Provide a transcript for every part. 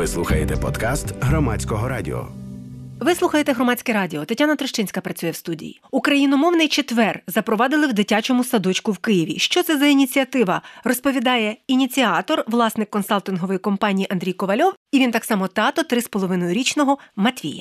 Ви слухаєте подкаст Громадського радіо. Ви слухаєте Громадське радіо. Тетяна Трещинська працює в студії. Україномовний четвер запровадили в дитячому садочку в Києві. Що це за ініціатива? Розповідає ініціатор, власник консалтингової компанії Андрій Ковальов, і він так само тато 3,5-річного Матвія.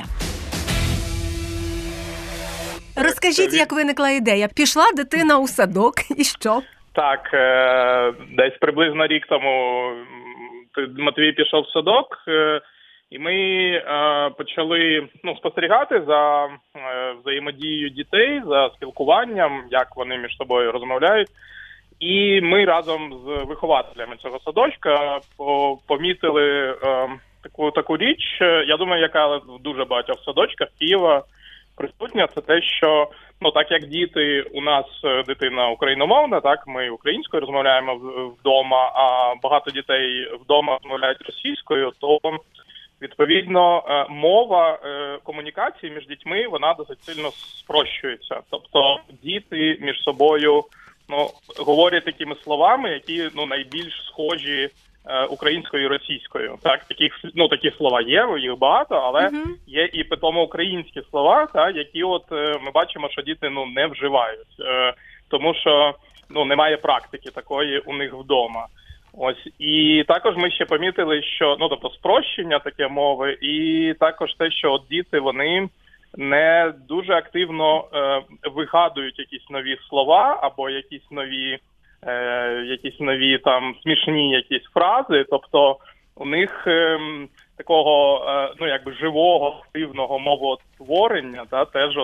Розкажіть, як виникла ідея. Пішла дитина у садок і що? Так, десь приблизно рік тому Матвій пішов в садок, і ми почали спостерігати за взаємодією дітей, за спілкуванням, як вони між собою розмовляють. І ми разом з вихователями цього садочка помітили таку річ, я думаю, яка в дуже багатьох садочках Києва присутня, це те, що так як діти, у нас дитина україномовна, так, ми українською розмовляємо вдома, а багато дітей вдома розмовляють російською, то відповідно мова комунікації між дітьми, вона досить сильно спрощується. Тобто діти між собою говорять такими словами, які найбільш схожі українською і російською. Так, такі слова є, їх багато, але є і питомо українські слова, які ми бачимо, що діти не вживають, тому що немає практики такої у них вдома. Ось, і також ми ще помітили, що спрощення таке мови, і також те, що діти, вони не дуже активно вигадують якісь нові слова або якісь нові там смішні якісь фрази, тобто у них такого живого, активного мовотворення теж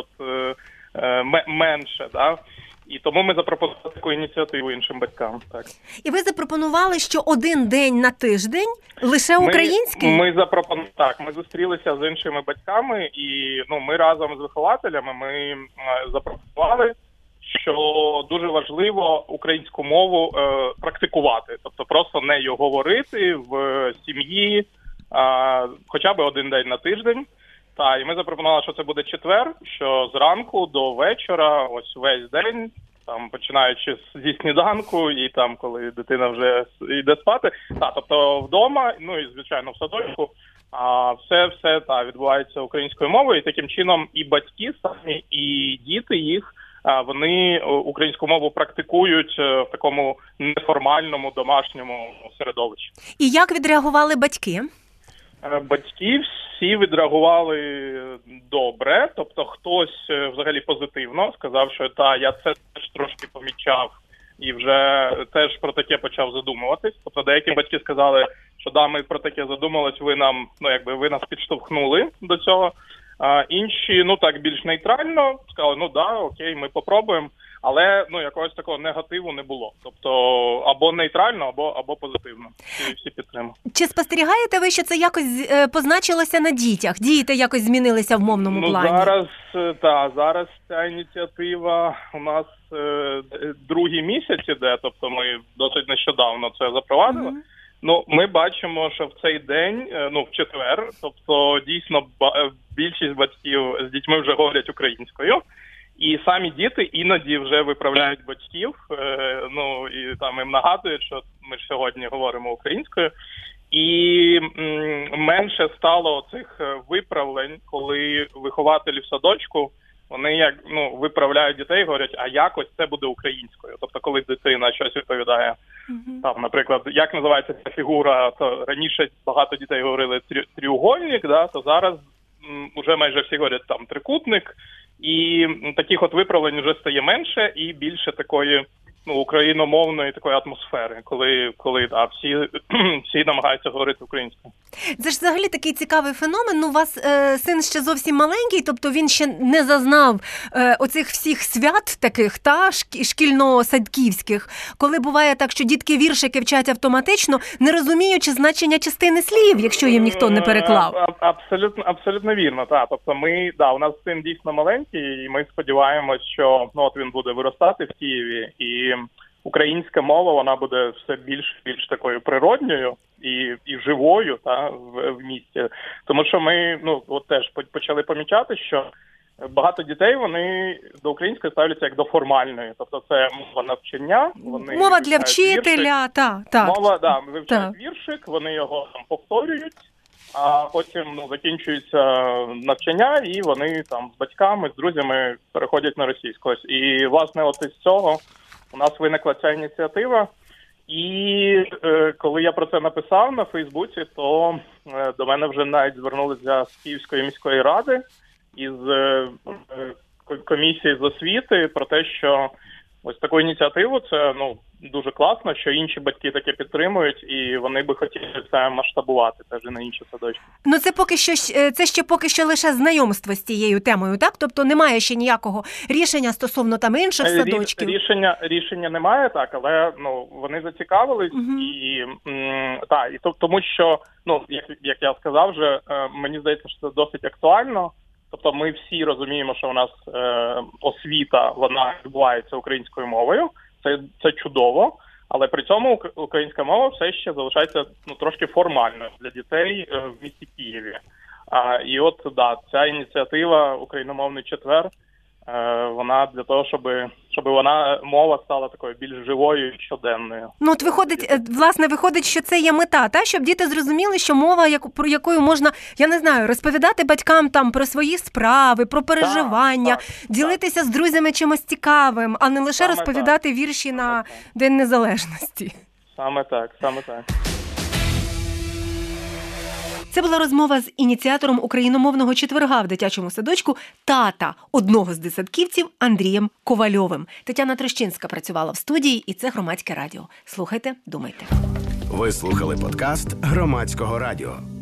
менше, І тому ми запропонували таку ініціативу іншим батькам. Так. І ви запропонували, що один день на тиждень лише український? Ми зустрілися з іншими батьками, і ми разом з вихователями ми запропонували, що дуже важливо українську мову практикувати, тобто просто нею говорити в сім'ї хоча б один день на тиждень. І ми запропонували, що це буде четвер, що зранку до вечора, ось весь день, там починаючи зі сніданку і там, коли дитина вже йде спати, тобто вдома, і звичайно в садочку, все відбувається українською мовою, і таким чином і батьки самі, і діти їх, вони українську мову практикують в такому неформальному домашньому середовищі. І як відреагували батьки? Батьки всі відреагували добре, тобто хтось взагалі позитивно сказав, що я це теж трошки помічав і вже теж про таке почав задумуватись. Тобто деякі батьки сказали, що ми про таке задумались, ви нам, ви нас підштовхнули до цього. Інші, більш нейтрально сказали, окей, ми попробуємо, але, якогось такого негативу не було. Тобто, або нейтрально, або позитивно. Всі підтримали. Чи спостерігаєте ви, що це якось позначилося на дітях? Діти якось змінилися в мовному плані? Зараз ця ініціатива у нас другий місяць іде, тобто ми досить нещодавно це запровадили. Ми бачимо, що в цей день, в четвер, тобто дійсно більшість батьків з дітьми вже говорять українською, і самі діти іноді вже виправляють батьків, і там їм нагадують, що ми ж сьогодні говоримо українською, і менше стало цих виправлень, коли вихователі в садочку, вони виправляють дітей, говорять, а якось це буде українською. Тобто, коли дитина щось відповідає, там, наприклад, як називається ця фігура, то раніше багато дітей говорили тріугольник, то зараз вже майже всі говорять там трикутник, і таких виправлень вже стає менше і більше такої україномовної такої атмосфери, коли всі намагаються говорити українською. Це ж взагалі такий цікавий феномен. У вас син ще зовсім маленький, тобто він ще не зазнав оцих всіх свят таких, шкільно-садківських, коли буває так, що дітки віршики вчать автоматично, не розуміючи значення частини слів, якщо їм ніхто не переклав. Абсолютно вірно, так. Тобто у нас син дійсно маленький, і ми сподіваємось, що він буде виростати в Києві, і українська мова, вона буде все більш такою природньою і живою в місті. Тому що ми теж почали помічати, що багато дітей, вони до української ставляться як до формальної. Тобто це мова навчання. Вони мова для вчителя, так. Мова, вивчають віршик, вони його повторюють. а потім закінчується навчання, і вони там з батьками, з друзями переходять на російську. І, власне, от із цього у нас виникла ця ініціатива. І коли я про це написав на Фейсбуці, то до мене вже навіть звернулися з Київської міської ради із комісії з освіти про те, що ось таку ініціативу, це дуже класно, що інші батьки таке підтримують, і вони би хотіли це масштабувати теж і на інші садочки. Це ще поки що лише знайомство з цією темою, так? Тобто немає ще ніякого рішення стосовно там інших садочків? Рішення немає, так, але вони зацікавились, тому що, як я сказав вже, мені здається, що це досить актуально. Тобто ми всі розуміємо, що у нас освіта, вона відбувається українською мовою, це чудово, але при цьому українська мова все ще залишається трошки формальною для дітей в місті Києві. І от, ця ініціатива «Україномовний четвер», вона для того, щоб мова стала такою більш живою і щоденною. От виходить, що це є мета, щоб діти зрозуміли, що мова, про якою можна, я не знаю, розповідати батькам там про свої справи, про переживання, ділитися з друзями чимось цікавим, а не лише розповідати вірші на День Незалежності. Саме так. Це була розмова з ініціатором україномовного четверга в дитячому садочку тата одного з десятківців Андрієм Ковальовим. Тетяна Трещинська працювала в студії, і це Громадське радіо. Слухайте, думайте. Ви слухали подкаст Громадського радіо.